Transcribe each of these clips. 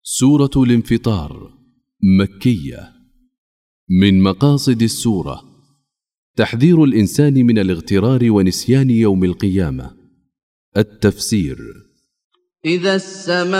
سورة الانفطار مكية. من مقاصد السورة تحذير الإنسان من الاغترار ونسيان يوم القيامة. التفسير: إذا السماء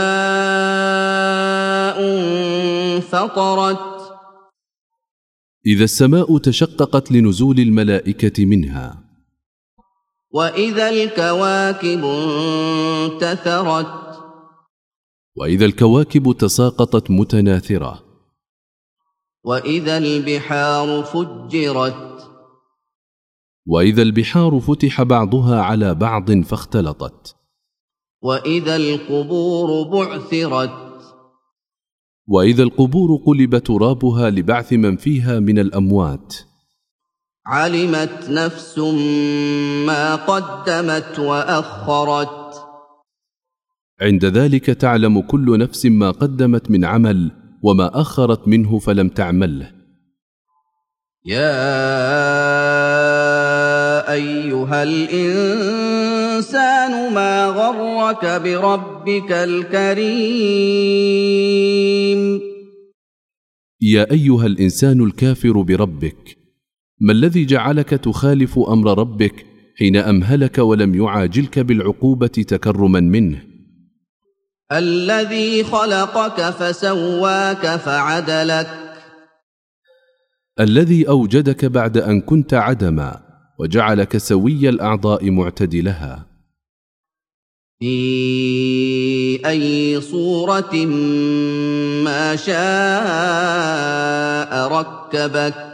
انفطرت، إذا السماء تشققت لنزول الملائكة منها. وإذا الكواكب انتثرت، وإذا الكواكب تساقطت متناثرة. وإذا البحار فجرت، وإذا البحار فتح بعضها على بعض فاختلطت. وإذا القبور بعثرت، وإذا القبور قلب ترابها لبعث من فيها من الأموات. علمت نفس ما قدمت وأخرت، عند ذلك تعلم كل نفس ما قدمت من عمل وما أخرت منه فلم تعمله. يا أيها الإنسان ما غرك بربك الكريم. يا أيها الإنسان الكافر بربك، ما الذي جعلك تخالف أمر ربك حين أمهلك ولم يعاجلك بالعقوبة تكرما منه؟ الذي خلقك فسواك فعدلك، الذي أوجدك بعد أن كنت عدما وجعلك سوي الأعضاء معتدلها. في أي صورة ما شاء ركبك،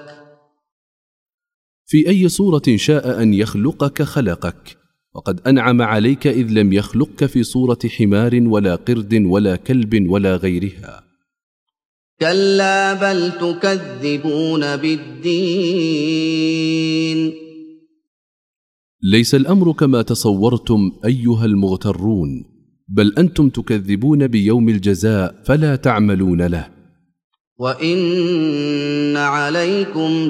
في أي صورة شاء أن يخلقك خلقك، وقد أنعم عليك إذ لم يخلقك في صورة حمار ولا قرد ولا كلب ولا غيرها. كلا بل تكذبون بالدين. ليس الأمر كما تصورتم أيها المغترون، بل أنتم تكذبون بيوم الجزاء فلا تعملون له. وإن عليكم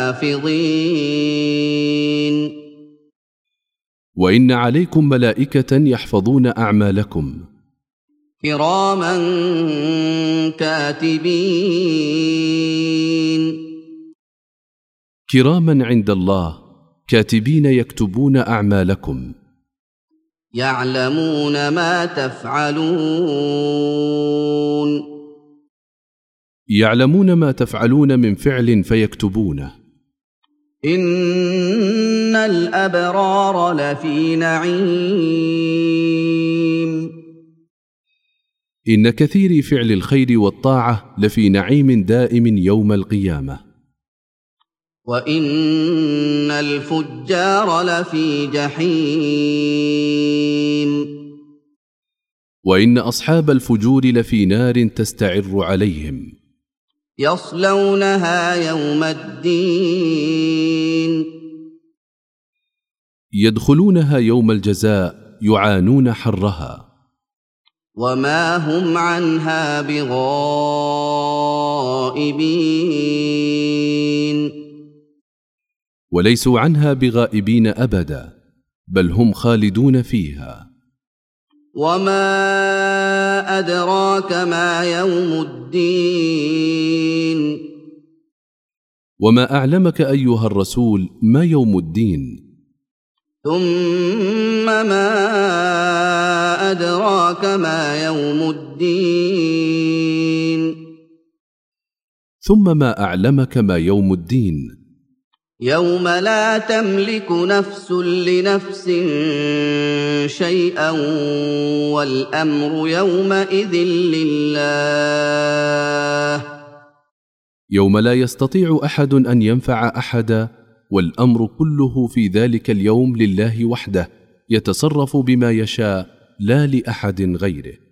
لحافظين، وإن عليكم ملائكة يحفظون أعمالكم، كراما كاتبين، كراما عند الله كاتبين يكتبون أعمالكم، يعلمون ما تفعلون، يعلمون ما تفعلون من فعل فيكتبونه. إن الأبرار لفي نعيم، إن كثير فعل الخير والطاعة لفي نعيم دائم يوم القيامة. وإن الفجار لفي جحيم، وإن أصحاب الفجور لفي نار تستعر عليهم، يصلونها يوم الدين، يدخلونها يوم الجزاء يعانون حرها، وما هم عنها بغائبين، وليسوا عنها بغائبين أبدا، بل هم خالدون فيها. وما أدراك ما يوم الدين. وما أعلمك أيها الرسول ما يوم الدين. ثم ما أدراك ما يوم الدين. ثم ما أعلمك ما يوم الدين. يوم لا تملك نفس لنفس شيئا والأمر يومئذ لله. يوم لا يستطيع أحد أن ينفع أحدا، والأمر كله في ذلك اليوم لله وحده، يتصرف بما يشاء لا لأحد غيره.